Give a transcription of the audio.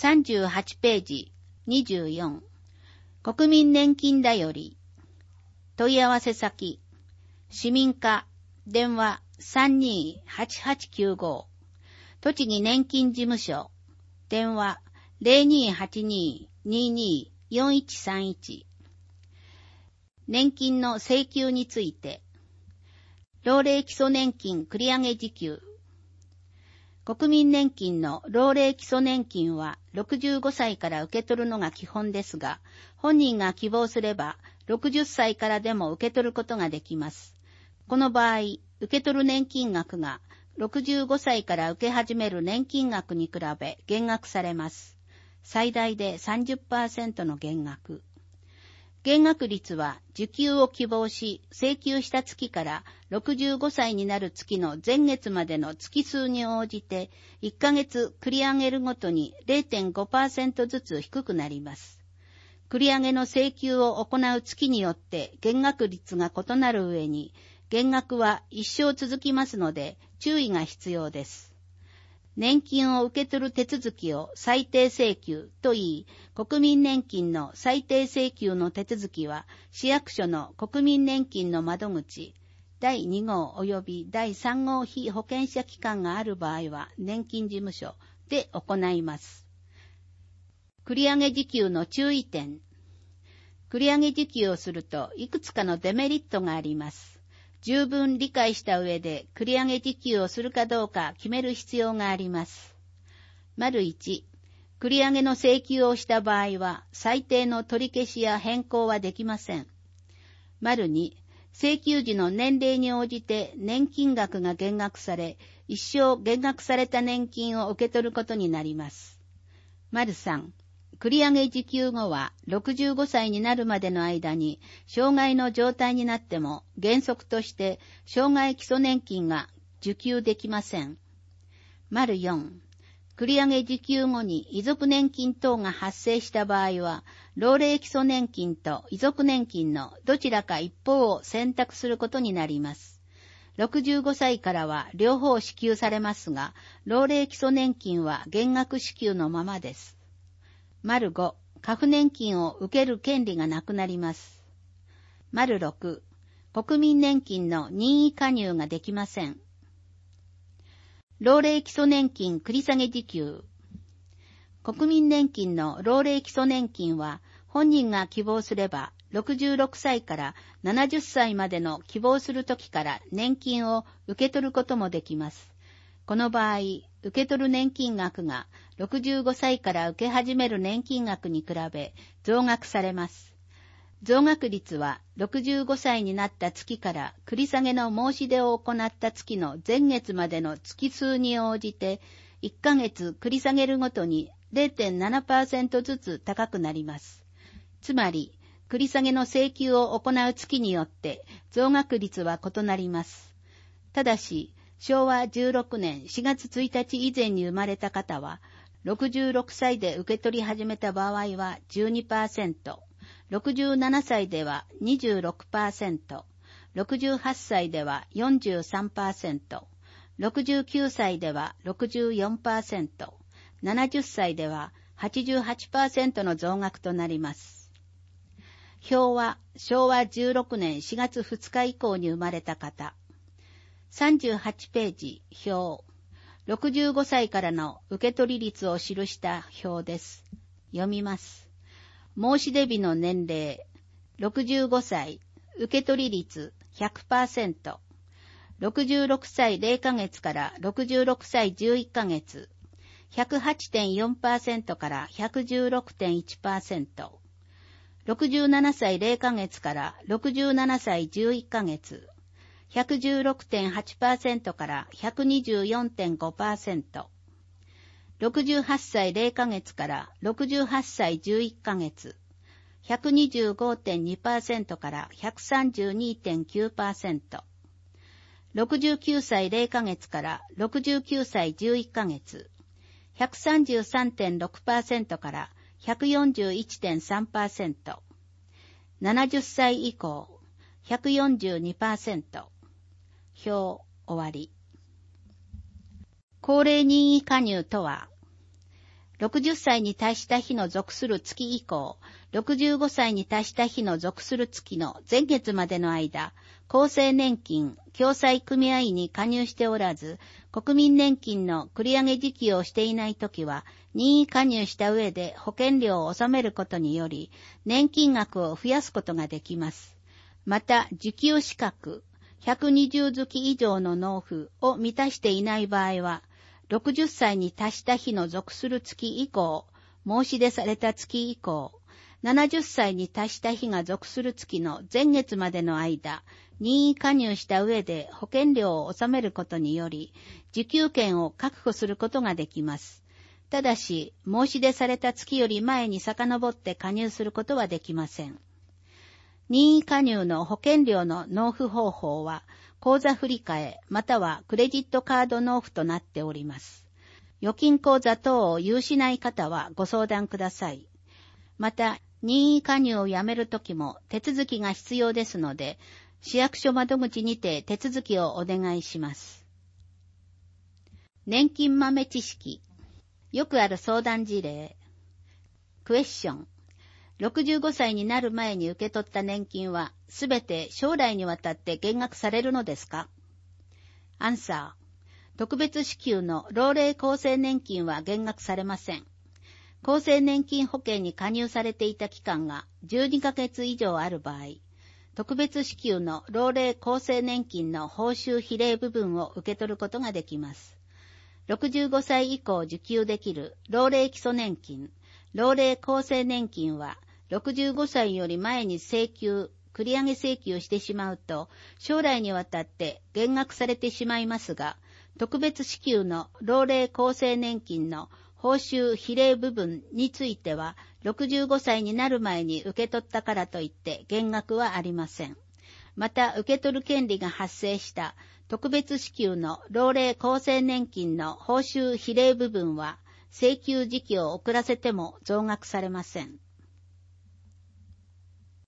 38ページ24。国民年金だより。問い合わせ先。市民課。電話328895。栃木年金事務所。電話0282-22-4131。年金の請求について。老齢基礎年金繰り上げ時給。国民年金の老齢基礎年金は65歳から受け取るのが基本ですが、本人が希望すれば60歳からでも受け取ることができます。この場合、受け取る年金額が65歳から受け始める年金額に比べ減額されます。最大で 30% の減額。減額率は受給を希望し請求した月から65歳になる月の前月までの月数に応じて1ヶ月繰り上げるごとに 0.5% ずつ低くなります。繰り上げの請求を行う月によって減額率が異なる上に減額は一生続きますので注意が必要です。年金を受け取る手続きを最低請求といい、国民年金の最低請求の手続きは、市役所の国民年金の窓口、第2号及び第3号被保険者機関がある場合は、年金事務所で行います。繰り上げ時給の注意点。繰り上げ時給をすると、いくつかのデメリットがあります。十分理解した上で繰り上げ時給をするかどうか決める必要があります。丸1、繰り上げの請求をした場合は最低の取り消しや変更はできません。丸2、請求時の年齢に応じて年金額が減額され、一生減額された年金を受け取ることになります。丸3、繰り上げ時給後は65歳になるまでの間に障害の状態になっても原則として障害基礎年金が受給できません。丸4、繰り上げ時給後に遺族年金等が発生した場合は老齢基礎年金と遺族年金のどちらか一方を選択することになります。65歳からは両方支給されますが、老齢基礎年金は減額支給のままです。丸5、過付年金を受ける権利がなくなります。丸6、国民年金の任意加入ができません。老齢基礎年金繰り下げ時給。国民年金の老齢基礎年金は、本人が希望すれば、66歳から70歳までの希望する時から年金を受け取ることもできます。この場合、受け取る年金額が65歳から受け始める年金額に比べ増額されます。増額率は65歳になった月から繰り下げの申し出を行った月の前月までの月数に応じて1ヶ月繰り下げるごとに 0.7% ずつ高くなります。つまり、繰り下げの請求を行う月によって増額率は異なります。ただし、昭和16年4月1日以前に生まれた方は、66歳で受け取り始めた場合は 12%、67歳では 26%、68歳では 43%、69歳では 64%、70歳では 88% の増額となります。表は昭和16年4月2日以降に生まれた方。38ページ、表。65歳からの受け取り率を記した表です。読みます。申し出日の年齢、65歳、受け取り率 100%、66歳0ヶ月から66歳11ヶ月、108.4% から 116.1%、67歳0ヶ月から67歳11ヶ月、116.8% から 124.5%、68歳0ヶ月から68歳11ヶ月、125.2% から 132.9%、69歳0ヶ月から69歳11ヶ月、133.6% から 141.3%、70歳以降、142%、表終わり。高齢任意加入とは、 60歳に達した日の属する月以降、65歳に達した日の属する月の前月までの間、厚生年金、共済組合員に加入しておらず、国民年金の繰り上げ時期をしていないときは、任意加入した上で保険料を納めることにより、年金額を増やすことができます。また、受給資格、120月以上の納付を満たしていない場合は、60歳に達した日の属する月以降、申し出された月以降、70歳に達した日が属する月の前月までの間、任意加入した上で保険料を納めることにより、受給権を確保することができます。ただし、申し出された月より前に遡って加入することはできません。任意加入の保険料の納付方法は、口座振替またはクレジットカード納付となっております。預金口座等を有しない方はご相談ください。また、任意加入をやめるときも手続きが必要ですので、市役所窓口にて手続きをお願いします。年金豆知識。よくある相談事例。クエスチョン。65歳になる前に受け取った年金はすべて将来にわたって減額されるのですか？アンサー。特別支給の老齢厚生年金は減額されません。厚生年金保険に加入されていた期間が12ヶ月以上ある場合、特別支給の老齢厚生年金の報酬比例部分を受け取ることができます。65歳以降受給できる老齢基礎年金、老齢厚生年金は65歳より前に繰り上げ請求してしまうと将来にわたって減額されてしまいますが、特別支給の老齢厚生年金の報酬比例部分については65歳になる前に受け取ったからといって減額はありません。また受け取る権利が発生した特別支給の老齢厚生年金の報酬比例部分は請求時期を遅らせても増額されません。